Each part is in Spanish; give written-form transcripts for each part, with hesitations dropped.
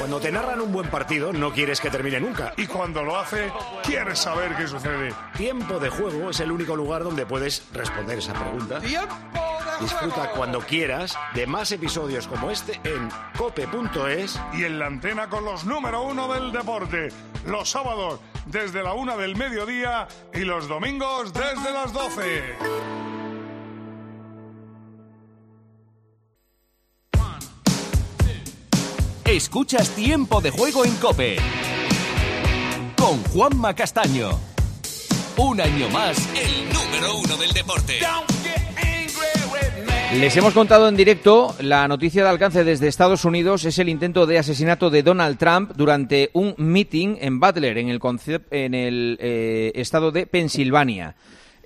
Cuando te narran un buen partido, no quieres que termine nunca. Y cuando lo hace, quieres saber qué sucede. Tiempo de Juego es el único lugar donde puedes responder esa pregunta. Disfruta cuando quieras de más episodios como este en cope.es y en la antena con los número 1 del deporte. Los sábados desde la 1 del mediodía y los domingos desde las 12. Escuchas Tiempo de Juego en COPE con Juanma Castaño. Un año más, el número 1 del deporte. Les hemos contado en directo la noticia de alcance desde Estados Unidos. Es el intento de asesinato de Donald Trump durante un meeting en Butler, en el estado de Pensilvania.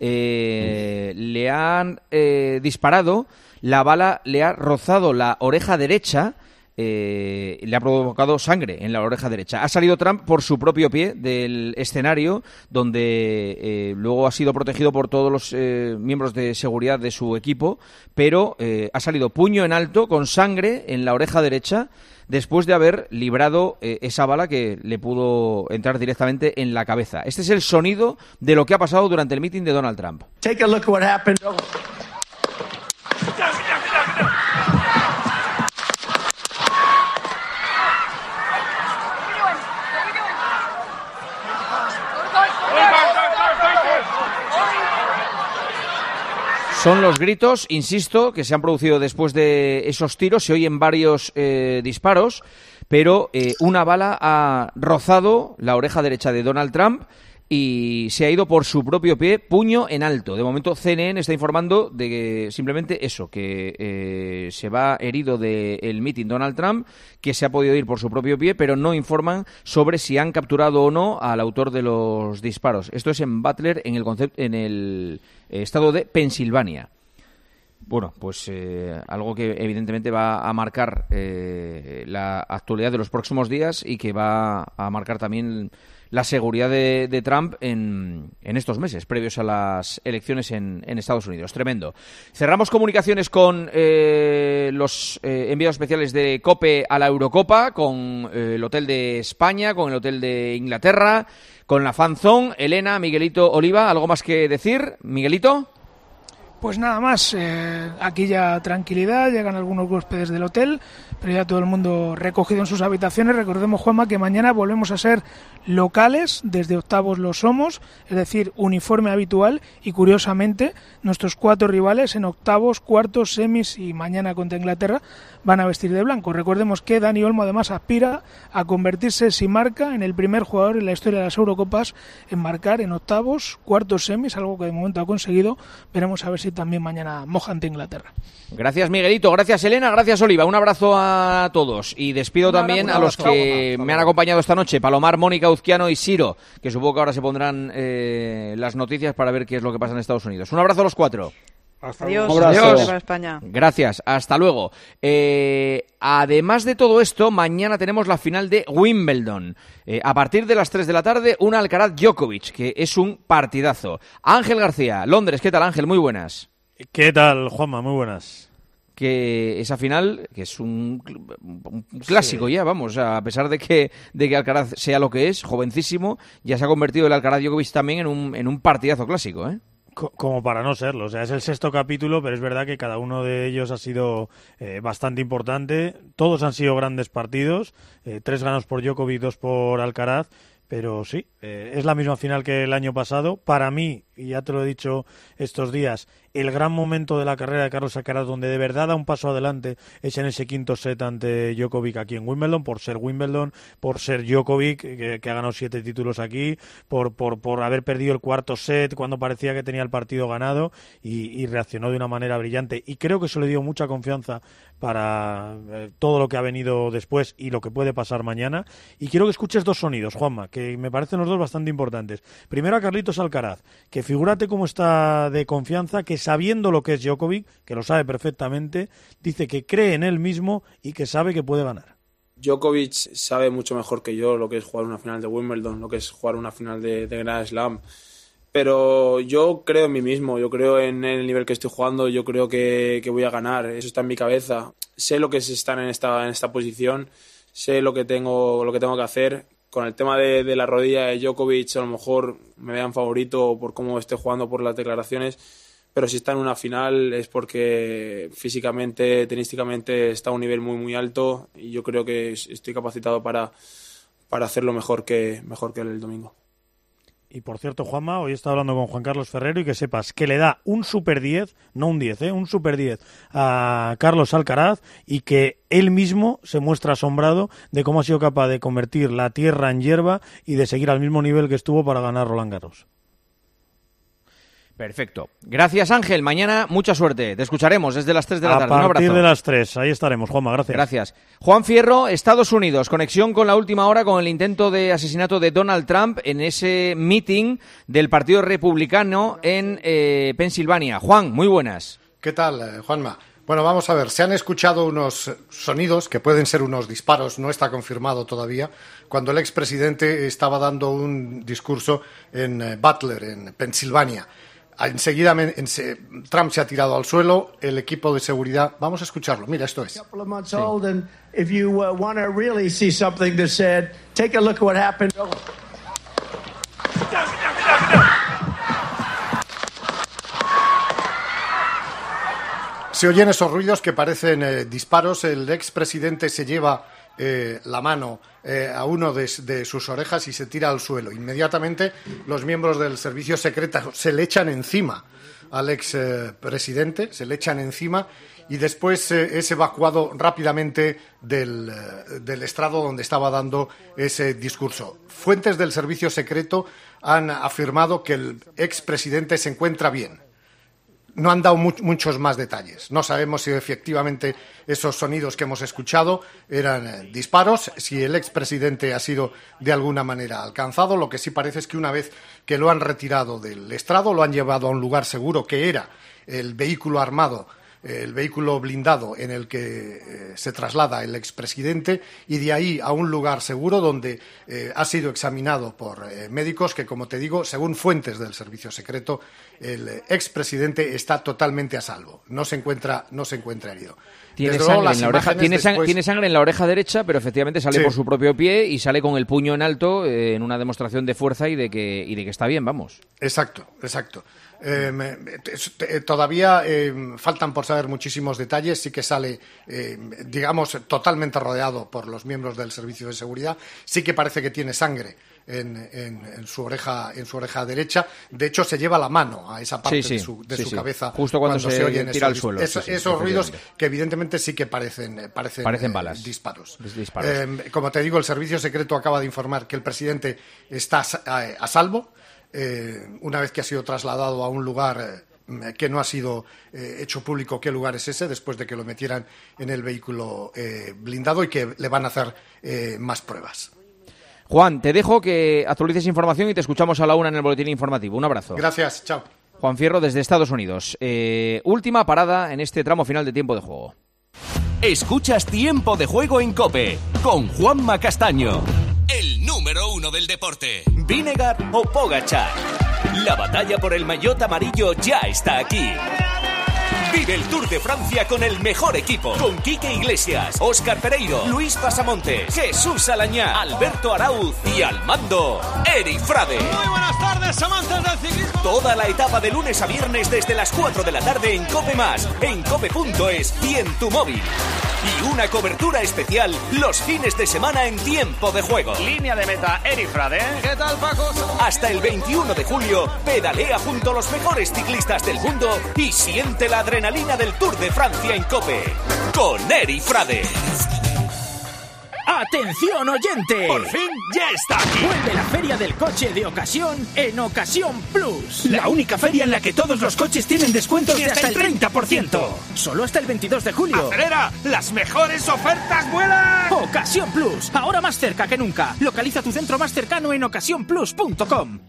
Le han disparado, la bala le ha rozado la oreja derecha. Le ha provocado sangre en la oreja derecha. Ha salido Trump por su propio pie del escenario, donde luego ha sido protegido por todos los miembros de seguridad de su equipo, pero ha salido puño en alto con sangre en la oreja derecha después de haber librado esa bala que le pudo entrar directamente en la cabeza. Este es el sonido de lo que ha pasado durante el meeting de Donald Trump. Take a look at what happened. Son los gritos, insisto, que se han producido después de esos tiros. Se oyen varios disparos, pero una bala ha rozado la oreja derecha de Donald Trump y se ha ido por su propio pie, puño en alto. De momento CNN está informando de que simplemente eso, que se va herido del meeting Donald Trump, que se ha podido ir por su propio pie, pero no informan sobre si han capturado o no al autor de los disparos. Esto es en Butler, en el estado de Pensilvania. Bueno, pues algo que evidentemente va a marcar la actualidad de los próximos días y que va a marcar también la seguridad de Trump en estos meses previos a las elecciones en Estados Unidos. Tremendo. Cerramos comunicaciones con los enviados especiales de COPE a la Eurocopa, con el Hotel de España, con el Hotel de Inglaterra, con la Fan Zone. Elena, Miguelito, Oliva, ¿algo más que decir? Miguelito. Pues nada más, aquí ya tranquilidad, llegan algunos huéspedes del hotel, pero ya todo el mundo recogido en sus habitaciones. Recordemos, Juanma, que mañana volvemos a ser locales, desde octavos lo somos, es decir, uniforme habitual, y curiosamente nuestros 4 rivales en octavos, cuartos, semis y mañana contra Inglaterra van a vestir de blanco. Recordemos que Dani Olmo además aspira a convertirse, si marca, en el primer jugador en la historia de las Eurocopas en marcar en octavos, cuartos, semis, algo que de momento ha conseguido. Veremos a ver si también mañana moja ante Inglaterra. Gracias, Miguelito, gracias, Elena, gracias, Oliva. Un abrazo a todos y despido también a los que me han acompañado esta noche: Palomar, Mónica, Uzquiano y Siro, que supongo que ahora se pondrán las noticias para ver qué es lo que pasa en Estados Unidos. Un abrazo a los 4. Adiós. Adiós. Para España. Gracias, hasta luego. Además de todo esto, mañana tenemos la final de Wimbledon. A partir de las 3 de la tarde, una Alcaraz-Djokovic, que es un partidazo. Ángel García, Londres, ¿qué tal, Ángel? Muy buenas. ¿Qué tal, Juanma? Muy buenas. Que esa final, que es un clásico, sí. Ya, vamos, a pesar de que Alcaraz sea lo que es, jovencísimo, ya se ha convertido el Alcaraz-Djokovic también en un partidazo clásico, ¿eh? Como para no serlo, o sea, es el 6º capítulo, pero es verdad que cada uno de ellos ha sido bastante importante. Todos han sido grandes partidos, 3 ganados por Djokovic, 2 por Alcaraz, pero sí, es la misma final que el año pasado. Para mí, y ya te lo he dicho estos días, el gran momento de la carrera de Carlos Alcaraz, donde de verdad da un paso adelante, es en ese 5º set ante Djokovic aquí en Wimbledon, por ser Wimbledon, por ser Djokovic, que ha ganado 7 títulos aquí, por haber perdido el 4º set cuando parecía que tenía el partido ganado, y reaccionó de una manera brillante. Y creo que eso le dio mucha confianza para todo lo que ha venido después y lo que puede pasar mañana. Y quiero que escuches 2 sonidos, Juanma, que me parecen los 2 bastante importantes. Primero a Carlitos Alcaraz, que figúrate cómo está de confianza, que sabiendo lo que es Djokovic, que lo sabe perfectamente, dice que cree en él mismo y que sabe que puede ganar. Djokovic sabe mucho mejor que yo lo que es jugar una final de Wimbledon, lo que es jugar una final de Grand Slam. Pero yo creo en mí mismo, yo creo en el nivel que estoy jugando, yo creo que voy a ganar, eso está en mi cabeza. Sé lo que es estar en esta posición, sé lo que tengo que hacer. Con el tema de la rodilla de Djokovic, a lo mejor me vean favorito por cómo esté jugando, por las declaraciones, pero si está en una final es porque físicamente, tenísticamente está a un nivel muy muy alto y yo creo que estoy capacitado para hacerlo mejor que el domingo. Y por cierto, Juanma, hoy he estado hablando con Juan Carlos Ferrero y que sepas que le da un super 10, no un 10, un super 10 a Carlos Alcaraz y que él mismo se muestra asombrado de cómo ha sido capaz de convertir la tierra en hierba y de seguir al mismo nivel que estuvo para ganar Roland Garros. Perfecto. Gracias, Ángel. Mañana mucha suerte. Te escucharemos desde las 3 de la tarde. Un abrazo. A partir de las 3. Ahí estaremos, Juanma. Gracias. Gracias. Juan Fierro, Estados Unidos. Conexión con la última hora con el intento de asesinato de Donald Trump en ese meeting del Partido Republicano en Pensilvania. Juan, muy buenas. ¿Qué tal, Juanma? Bueno, vamos a ver. Se han escuchado unos sonidos que pueden ser unos disparos. No está confirmado todavía. Cuando el expresidente estaba dando un discurso en Butler, en Pensilvania. Enseguida Trump se ha tirado al suelo, el equipo de seguridad. Vamos a escucharlo. Mira, esto es. Sí. Se oyen esos ruidos que parecen disparos. El expresidente se lleva la mano a uno de sus orejas y se tira al suelo. Inmediatamente los miembros del servicio secreto se le echan encima al expresidente, se le echan encima y después es evacuado rápidamente del estrado donde estaba dando ese discurso. Fuentes del servicio secreto han afirmado que el expresidente se encuentra bien. No han dado muchos más detalles. No sabemos si efectivamente esos sonidos que hemos escuchado eran disparos, si el expresidente ha sido de alguna manera alcanzado. Lo que sí parece es que una vez que lo han retirado del estrado, lo han llevado a un lugar seguro, que era el vehículo armado, el vehículo blindado en el que se traslada el expresidente, y de ahí a un lugar seguro donde ha sido examinado por médicos que, como te digo, según fuentes del servicio secreto, el expresidente está totalmente a salvo. No se encuentra herido. Tiene sangre en la oreja, tiene sangre en la oreja derecha, pero efectivamente sale por su propio pie y sale con el puño en alto en una demostración de fuerza y de que está bien, vamos. Exacto. Todavía faltan por saber muchísimos detalles. Sí que sale, digamos, totalmente rodeado por los miembros del servicio de seguridad. Sí que parece que tiene sangre en su oreja derecha. De hecho, se lleva la mano a esa parte de su cabeza justo cuando se oyen tira al suelo. Esos ruidos que evidentemente sí que parecen balas. Disparos. Como te digo, el servicio secreto acaba de informar que el presidente está a salvo. Una vez que ha sido trasladado a un lugar que no ha sido hecho público qué lugar es ese, después de que lo metieran en el vehículo blindado y que le van a hacer más pruebas. Juan, te dejo que actualices información y te escuchamos a la 1 en el boletín informativo. Un abrazo. Gracias, chao. Juan Fierro desde Estados Unidos. Última parada en este tramo final de tiempo de juego. Escuchas Tiempo de Juego en COPE con Juanma Castaño. El número 1 del deporte. Vinegar o Pogačar. La batalla por el maillot amarillo ya está aquí. Vive el Tour de Francia con el mejor equipo. Con Quique Iglesias, Óscar Pereiro, Luis Pasamontes, Jesús Alañá, Alberto Arauz y al mando, Eri Frade. Muy buenas tardes, amantes del ciclismo. Toda la etapa de lunes a viernes desde las 4 de la tarde en COPE+, en cope.es y en tu móvil. Y una cobertura especial los fines de semana en Tiempo de Juego. Línea de meta, Eri Frade. ¿Qué tal, Paco? Hasta el 21 de julio, pedalea junto a los mejores ciclistas del mundo y siente la adrenalina del Tour de Francia en COPE. Con Eri Frade. ¡Atención, oyente! ¡Por fin ya está aquí! Vuelve la Feria del Coche de Ocasión en Ocasión Plus. La única feria en la que todos los coches tienen descuentos de hasta el 30%. Solo hasta el 22 de julio. ¡Acelera! ¡Las mejores ofertas vuelan! Ocasión Plus, ahora más cerca que nunca. Localiza tu centro más cercano en ocasiónplus.com.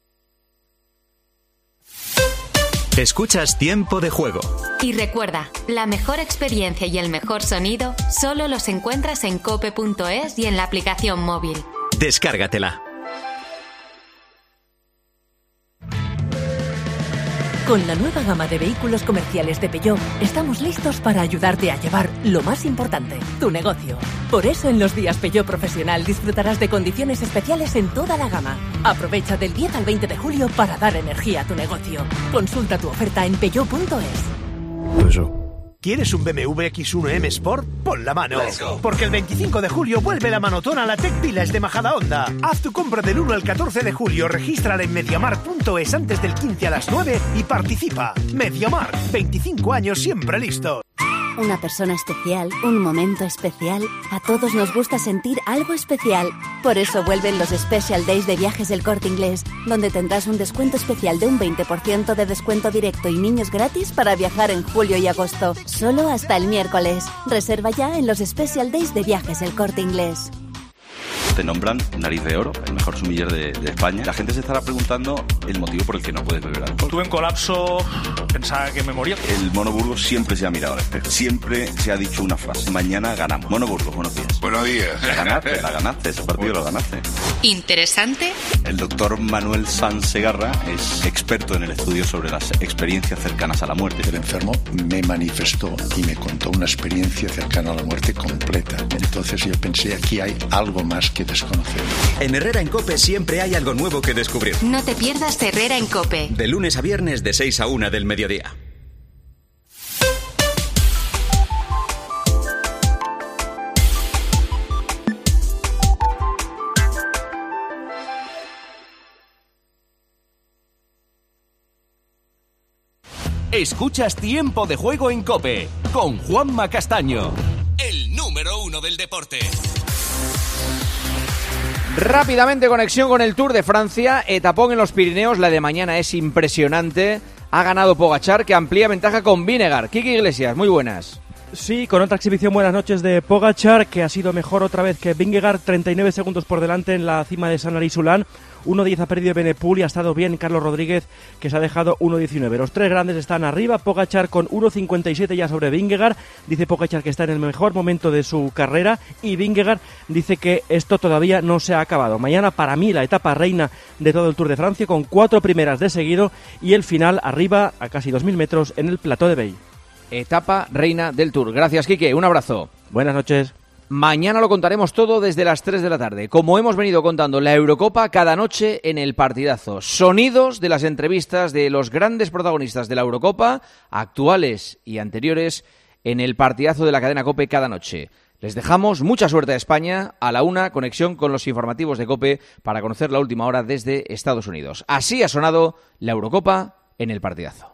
Escuchas Tiempo de Juego. Y recuerda, la mejor experiencia y el mejor sonido solo los encuentras en cope.es y en la aplicación móvil. Descárgatela. Con la nueva gama de vehículos comerciales de Peugeot, estamos listos para ayudarte a llevar lo más importante, tu negocio. Por eso en los días Peugeot Profesional disfrutarás de condiciones especiales en toda la gama. Aprovecha del 10 al 20 de julio para dar energía a tu negocio. Consulta tu oferta en peugeot.es. ¿Quieres un BMW X1 M Sport? Pon la mano. Porque el 25 de julio vuelve la manotona a la Tech Village de Majadahonda. Haz tu compra del 1 al 14 de julio, regístrala en mediamar.es antes del 15 a las 9 y participa. Mediamar, 25 años siempre listo. Una persona especial, un momento especial. A todos nos gusta sentir algo especial. Por eso vuelven los Special Days de Viajes del Corte Inglés, donde tendrás un descuento especial de un 20% de descuento directo y niños gratis para viajar en julio y agosto. Solo hasta el miércoles. Reserva ya en los Special Days de Viajes del Corte Inglés. Te nombran Nariz de Oro, el mejor sumiller de España. La gente se estará preguntando el motivo por el que no puedes beber alcohol. Tuve un colapso, pensaba que me moría. El Mono Burgos siempre se ha mirado al espejo. Siempre se ha dicho una frase: mañana ganamos. Mono Burgos, buenos días. Buenos días. La ganaste, ese partido lo ganaste. ¿Interesante? El doctor Manuel Sanz Segarra es experto en el estudio sobre las experiencias cercanas a la muerte. El enfermo me manifestó y me contó una experiencia cercana a la muerte completa. Entonces yo pensé, aquí hay algo más que desconocer. En Herrera en COPE siempre hay algo nuevo que descubrir. No te pierdas Herrera en COPE. De lunes a viernes de 6 a 1 del mediodía. Escuchas Tiempo de Juego en COPE con Juanma Castaño, el número 1 del deporte. Rápidamente conexión con el Tour de Francia, etapón en los Pirineos, la de mañana es impresionante. Ha ganado Pogačar, que amplía ventaja con Vingegaard. Kiki Iglesias, muy buenas. Sí, con otra exhibición, buenas noches de Pogačar, que ha sido mejor otra vez que Vingegaard, 39 segundos por delante en la cima de Sanary-Sulán. 1.10 ha perdido Benepul y ha estado bien Carlos Rodríguez, que se ha dejado 1.19. Los tres grandes están arriba, Pogačar con 1.57 ya sobre Vingegaard. Dice Pogačar que está en el mejor momento de su carrera y Vingegaard dice que esto todavía no se ha acabado. Mañana para mí la etapa reina de todo el Tour de Francia, con 4 primeras de seguido y el final arriba a casi 2.000 metros en el Plateau de Bay. Etapa reina del Tour. Gracias, Quique. Un abrazo. Buenas noches. Mañana lo contaremos todo desde las 3 de la tarde. Como hemos venido contando, la Eurocopa cada noche en el partidazo. Sonidos de las entrevistas de los grandes protagonistas de la Eurocopa, actuales y anteriores, en el partidazo de la cadena COPE cada noche. Les dejamos mucha suerte a España. A la 1, conexión con los informativos de COPE para conocer la última hora desde Estados Unidos. Así ha sonado la Eurocopa en el partidazo.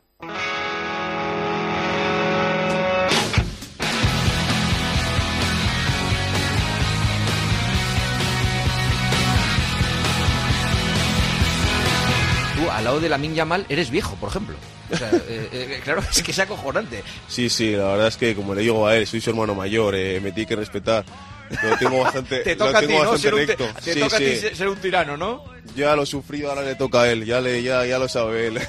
Al lado de Lamine Yamal eres viejo, por ejemplo. O sea, claro, es que es acojonante. Sí, la verdad es que, como le digo a él, soy su hermano mayor, me tiene que respetar. Lo tengo bastante, te toca a ti, ¿no? Te toca a ti ser un tirano, ¿no? Ya lo he sufrido, ahora le toca a él, ya lo sabe él.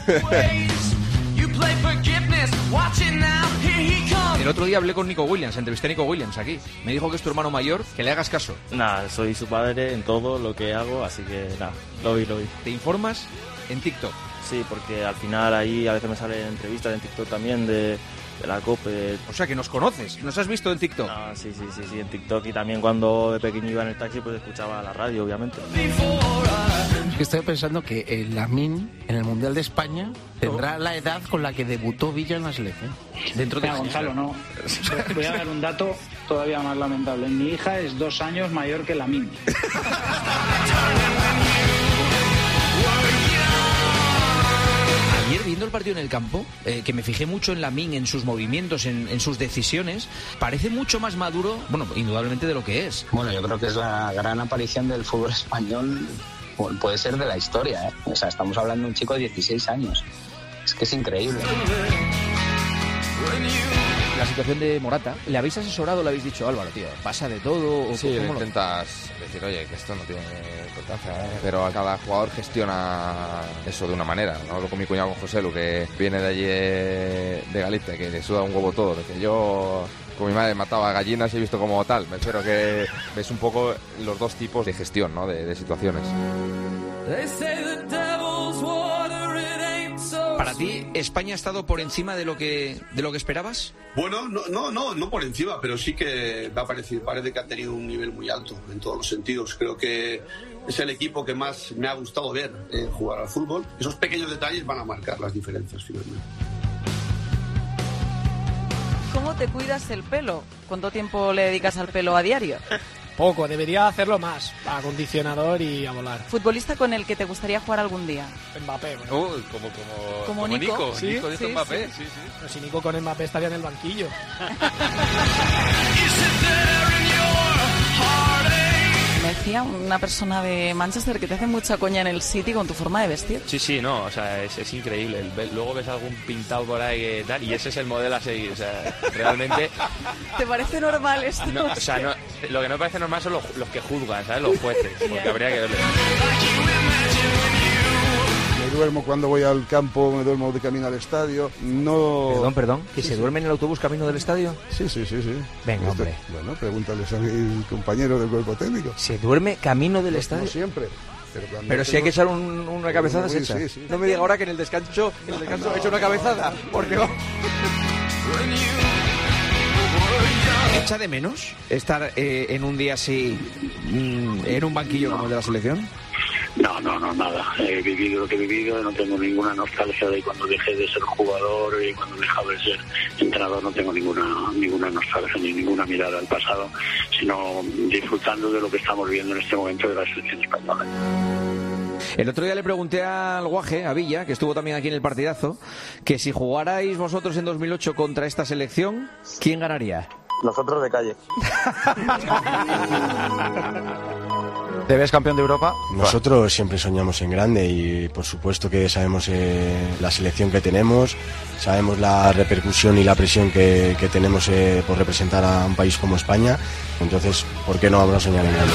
El otro día hablé con Nico Williams, entrevisté a Nico Williams aquí. Me dijo que es tu hermano mayor, que le hagas caso. Nada, soy su padre en todo lo que hago, así que nada, lo vi. ¿Te informas en TikTok? Sí, porque al final ahí a veces me salen entrevistas en TikTok también de la COPE. O sea, que nos conoces, ¿nos has visto en TikTok? No, sí, en TikTok, y también cuando de pequeño iba en el taxi pues escuchaba la radio, obviamente. Estoy pensando que Lamine en el Mundial de España tendrá la edad con la que debutó Villa en la selección. Dentro de Gonzalo, no. Voy a dar un dato todavía más lamentable. Mi hija es 2 años mayor que Lamine. Ayer, viendo el partido en el campo, que me fijé mucho en Lamine, en sus movimientos, en sus decisiones, parece mucho más maduro, bueno, indudablemente de lo que es. Bueno, yo creo que es la gran aparición del fútbol español, puede ser de la historia, ¿eh? O sea, estamos hablando de un chico de 16 años. Es que es increíble. La situación de Morata, ¿le habéis asesorado o le habéis dicho, Álvaro, tío, pasa de todo? ¿O sí, intentas decir, oye, que esto no tiene importancia, pero a cada jugador gestiona eso de una manera, ¿no? Hablo con mi cuñado, con José Lu, que viene de allí de Galicia, que le suda un huevo todo, de que yo con mi madre mataba gallinas y he visto como tal. Me espero que ves un poco los dos tipos de gestión, ¿no? De situaciones. ¿Para ti España ha estado por encima de lo que esperabas? Bueno, no por encima, pero sí que me parece que ha tenido un nivel muy alto en todos los sentidos. Creo que es el equipo que más me ha gustado ver jugar al fútbol. Esos pequeños detalles van a marcar las diferencias finalmente. ¿Cómo te cuidas el pelo? ¿Cuánto tiempo le dedicas al pelo a diario? Poco, debería hacerlo más. Acondicionador y a volar. ¿Futbolista con el que te gustaría jugar algún día? Mbappé. Bueno. Como Nico. ¿Sí? Nico dice Mbappé. Sí. Pero si Nico con Mbappé estaría en el banquillo. Me decía una persona de Manchester que te hace mucha coña en el City con tu forma de vestir. Sí, no, o sea, es increíble. Luego ves algún pintado por ahí tal, y ese es el modelo a seguir. O sea, realmente... ¿Te parece normal esto? No, o sea, no, lo que no me parece normal son los que juzgan, ¿sabes? Los jueces, porque habría que verlo. Me duermo cuando voy al campo, me duermo de camino al estadio. No. Perdón, ¿que se duerme en el autobús camino del estadio? Sí. Venga, hombre. Bueno, pregúntales a mi compañero del cuerpo técnico. ¿Se duerme camino del estadio? No siempre. Pero si hay que echar una cabezada, se echa. Sí. No me diga ahora que en el descanso he hecho una cabezada, porque va. ¿Echa de menos estar en un día así, en un banquillo como el de la selección? No, nada. He vivido lo que he vivido, no tengo ninguna nostalgia de cuando dejé de ser jugador y cuando dejaba de ser entrenador. No tengo ninguna nostalgia ni ninguna mirada al pasado, sino disfrutando de lo que estamos viendo en este momento de la selección española. El otro día le pregunté al Guaje, a Villa, que estuvo también aquí en el partidazo, que si jugarais vosotros en 2008 contra esta selección, ¿quién ganaría? Nosotros de calle. ¿Te ves campeón de Europa? Nosotros siempre soñamos en grande y por supuesto que sabemos la selección que tenemos, sabemos la repercusión y la presión que tenemos por representar a un país como España, entonces, ¿por qué no vamos a soñar en grande?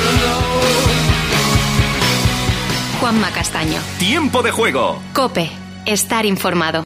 Juanma Castaño. Tiempo de juego. COPE. Estar informado.